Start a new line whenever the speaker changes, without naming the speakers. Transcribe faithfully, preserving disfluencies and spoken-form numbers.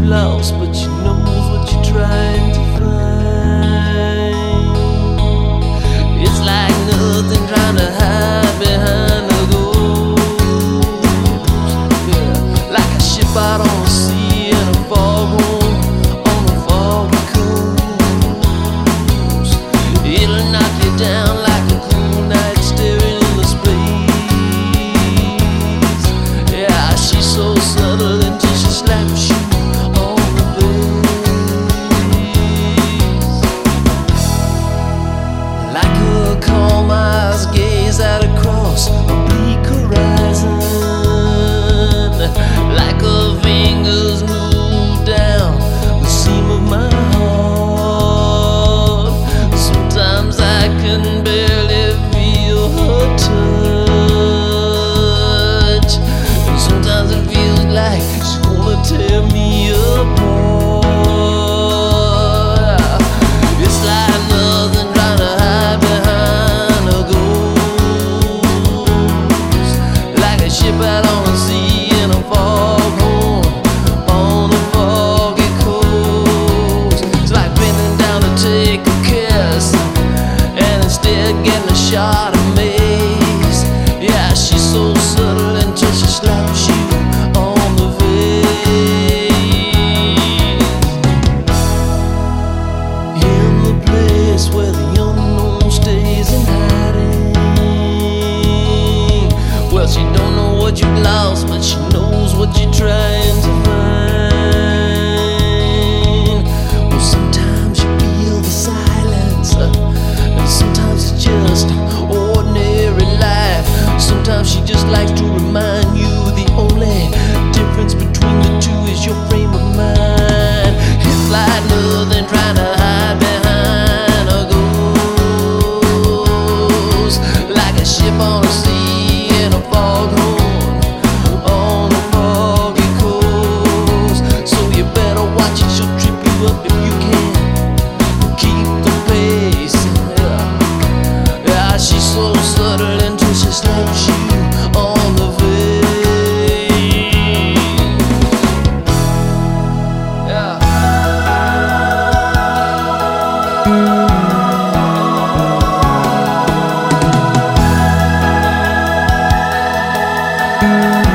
lost, but she knows what you're trying to find. It's like nothing trying to hide behind a ghost. Yeah, like a ship out on the sea in a foghorn on a foggy coast. It'll knock you down like a cool night staring in the space. Yeah, she's so subtle until she slaps you on the face. Like a calm eyes gaze out across a bleak horizon. Like her fingers move down the seam of my heart. Sometimes I can barely feel her touch, and sometimes it feels like she's gonna tear me apart. It's like nothing trying to hide behind a ghost. Like a ship out on the sea in a foghorn on a foggy coast. It's like bending down to take a kiss and instead getting a shot of mace. Yeah, she's so subtle until she slaps you on the face. In the place where the unknown stays in hiding. Well, she don't know what you've lost, but she knows what you're trying to find. Well, sometimes you feel the silence, uh, and sometimes it's just ordinary life. Sometimes she just likes to remind you the only difference between the two is your frame of mind. It's like nothing trying to hide behind a ghost. Like a ship on the sea in a foghorn on a foggy coast. So you better watch it, she'll trip you up if you can keep the pace. Yeah, yeah, she's so subtle until she slaps you on the face. Yeah. Thank you.